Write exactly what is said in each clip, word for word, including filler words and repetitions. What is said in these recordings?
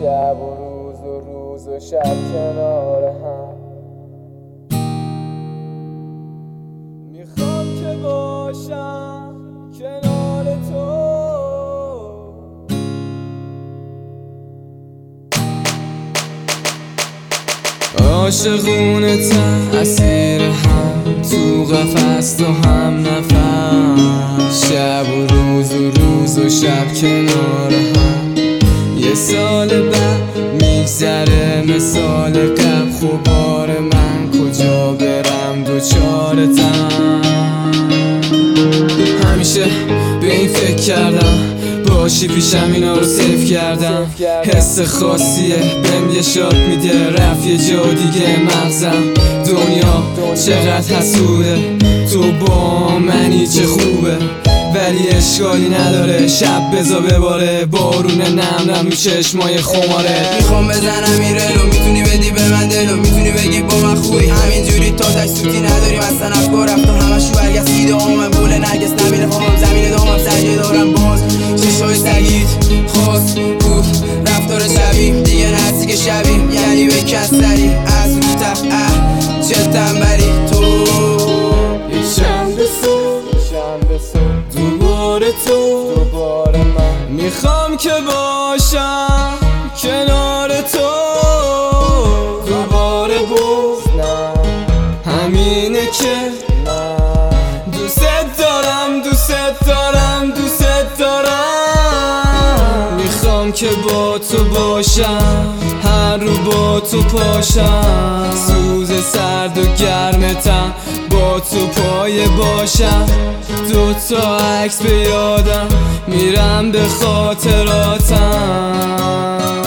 شب و روز و روز و شب کنار هم. میخوام که باشم کنار تو، عاشقونه اسیر هم تو قفس تو هم نفس، شب و روز و روز و شب کنار هم. یه سال بعد میگذره مثال قبل، خوبار من کجا برم دوچارتم. همیشه به این فکر کردم باشی پیشم اینا رو سیف کردم. حس خاصیه بهم یه شاد میده، رفت یه جا دیگه مغزم. دنیا چقدر حسوده، تو با منی چه خوبه، ولی اشکالی نداره. شب بزا بباره بارون نم نم رو چشمای خماره. میخوام بزنم این رلو، میتونی بدی به من دلو، میتونی بگی با من خوبی همینجوری تا تش سوتی نداریم. اصلا افکار رفتم همشو برگست ایده آمم بوله نرگس نمیره فامم زمین دامم سرگه دارم باز. چشای سگید خواست بود رفتار شبیه دیگه نزدیک شبیم، یعنی بکن سری از رو تف اه چه تنبری تو. یه شنبه صبح شنبه صبح دوباره تو دوباره من، میخوام که باشم کنار تو دوباره. بغض نه همینه که من دوست دارم دوست دارم دوست دارم. میخوام که با تو باشم هر رو با تو پاشم، سوز سرد و گرمتم با تو پای باشم. دو تا عکس به یادم میرم به خاطراتم،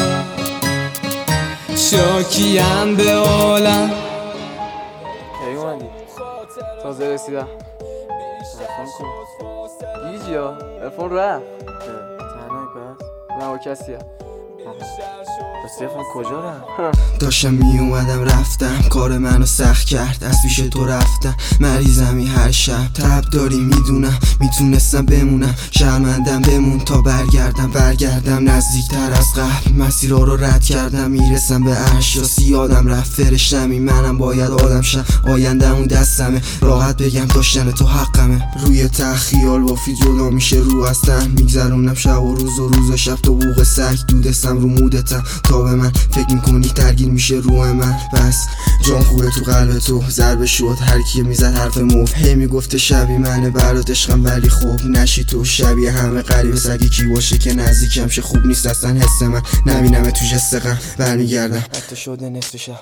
شاکیم به عالم. کی اومدی؟ تازه رسیدم. ارفان کن گیج یا ارفان رفت تنهایی پس؟ نه با کسی هم پس ارفان کجا رفت؟ داشتم می اومدم رفتم، کار منو سخت کرد از پیش تو رفتم. مریضمی هر شب تب داری میدونم، میتونستم بمونم شرمندم بمون تا برگردم. برگردم نزدیکتر از قبل، مسیرها رو رد کردم میرسم به عرش. یا یادم رفت فرشتمی منم باید آدم شم، آینده‌مون دستمه راحت بگم داشتن تو حقمه. روی تخیال بافی جدا میشه رو هستن، میگذرونم شب و روز و روز و شب تو بوق سگ دودستم رو مودتم. تا به من فکر میکنی درگیر میشه روح من، بس جان خوبه تو قلب تو ضربه شد هر کی میزد حرف مفت. هی میگفته شبیه منه برات عشقم ولی خوب نشی تو شبیه همه غریبه سگی کی باشه که نزدیکم شه. خوب نیست اصلا حس من نبینم تو جست غم برمیگردم حتی شده نصف شب.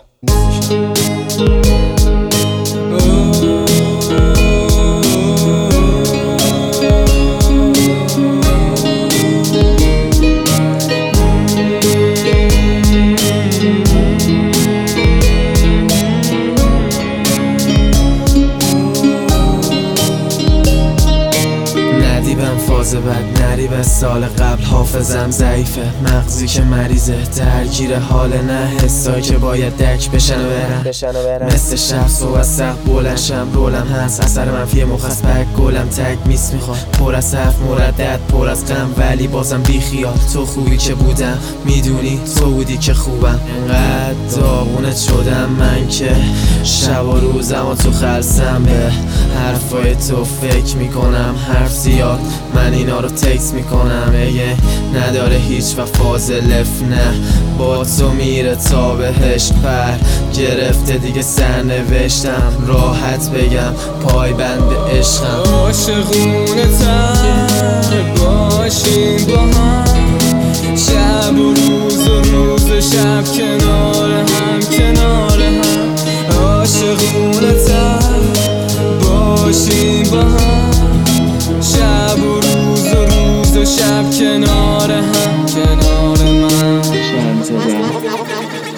فاز بد نری به سال قبل، حافظم ضعیفه مغزی که مریضه درگیر حال نه حسایی که باید دک بشن و برن. مثل شب صبح از سخت بلنشم رولم هست اثر منفی مخص پک گلم تک میس میخواد پر از حرف مردد پر از غم، ولی بازم بی خیال. تو خوبی که بودم میدونی تو بودی که خوبم، انقدر داغونت شدم من که شب و روزم تو خلصم به حرفای تو فکر میکنم. حرف زیاد من اینا رو تکس میکنم، اگه نداره هیچ و فاضلف نه با تو میره تا بهش پر گرفته دیگه سرنوشتم. راحت بگم پای بند عشقم. عاشقونه تر باشیم با هم، شب و روز و روز و شب کنار هم کنار هم. عاشقونه تر باشیم با هم، شب و روز و روز و شب کنار هم کنار من.